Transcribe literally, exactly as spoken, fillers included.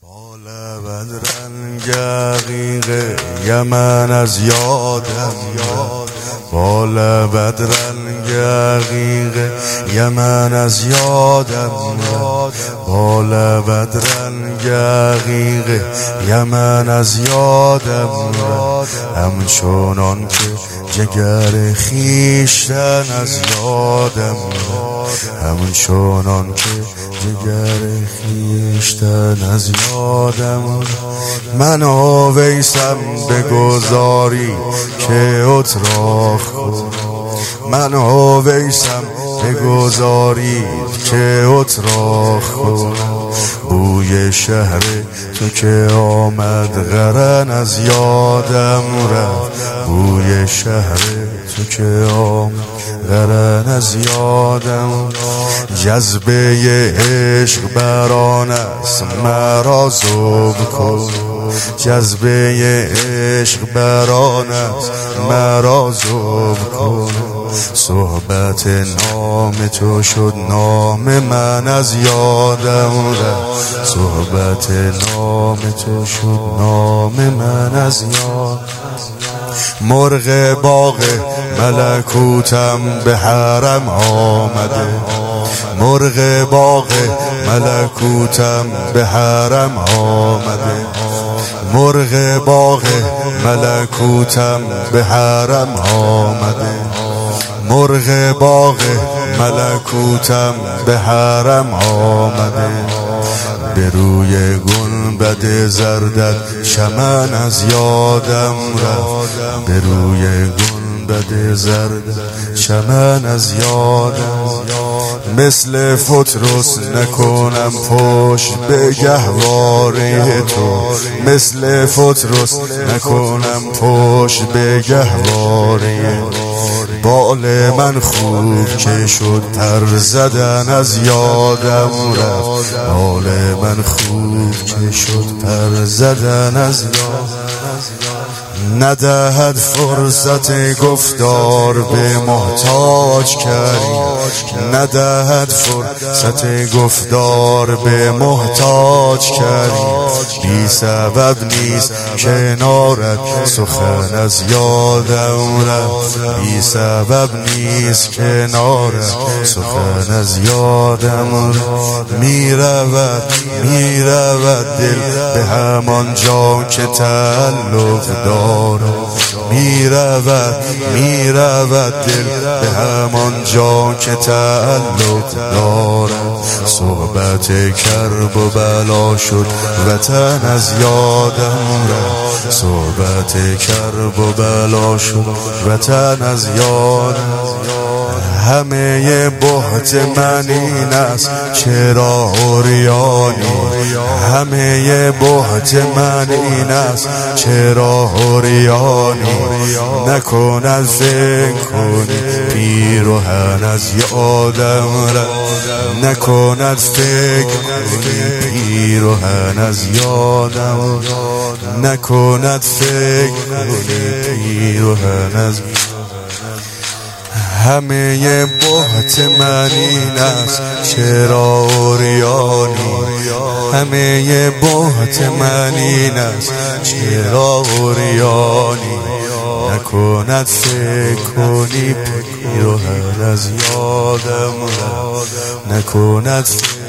بال بدرنگ عقیقه یمن از یادم بال بدرنگ عقیقه یمن از یادم بال بدرنگ عقیقه یمن از یادم همچنان که جگر خویشتن از یادم همچنان که جگر خویشتن از یادم من آویسم بگذاری که اتراق کن من آویسم بگذاری که اتراق کن بوی شهر تو که آمد قرن از یادم رفت بوی شهر تو که آمد قرن از یادم جذبه عشق بران است مرا ذوب کن جذبه عشق بران است مرا ذوب کن صحبت نام تو شد نام من از یادم رفت صحبت نام تو شد نام من از یادم مرغ باغ ملکوتم به حرم آمده مرغ باغ ملکوتم به حرم آمده مرغ باغ ملکوتم به حرم آمده مرغ باغ ملکوتم به حرم آمده به روی گنبد زردت چمن از یادم رفت به روی گنبد زردت چمن از یادم مثل فترس نکنم پشت به گهواره تو مثل فترس نکنم پشت به گهواره بال من خوب که شد پر زدن از یادم رفت بال من خوب که شد پر زدن از یادم ندهد فرصت گفتار به محتاج کردی ندهد فرصت گفتار به محتاج کردی بی سبب نیست کنارت سخن از یادم رفت بی سبب نیست کنارت سخن از یادم رفت میرود میرود دل به همان جا که تعلق دارد میرود میرود دل به همان جا که تعلق دارد صحبت کرب و بلا شد وطن از یادم رفت صحبت کرب و بلا شد وطن از یادم همه بهت من این است چرا عریانی همه بهت من این است چرا عریانی نکند فکر کنی پیرهن از یادم رفت نکند فکر کنی پیرهن از یادم نکند فکر کنی پیرهن از همه بهت من این است چرا عریانی همه بهت من این است چرا عریانی نکند فکر کنی پیرهن از یادم نکند فکر